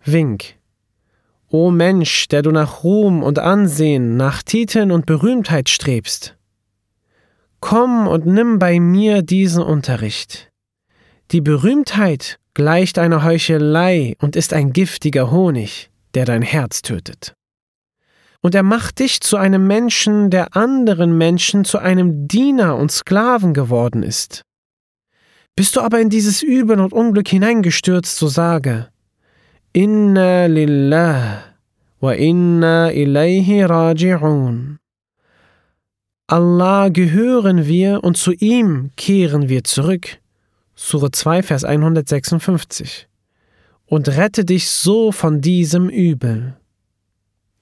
Wink. O Mensch, der du nach Ruhm und Ansehen, nach Titeln und Berühmtheit strebst. Komm und nimm bei mir diesen Unterricht. Die Berühmtheit gleicht einer Heuchelei und ist ein giftiger Honig, der dein Herz tötet. Und er macht dich zu einem Menschen, der anderen Menschen zu einem Diener und Sklaven geworden ist. Bist du aber in dieses Übel und Unglück hineingestürzt, so sage: Inna lillah wa inna ilayhi raji'un. Allah gehören wir und zu ihm kehren wir zurück. Sure 2, Vers 156. Und rette dich so von diesem Übel.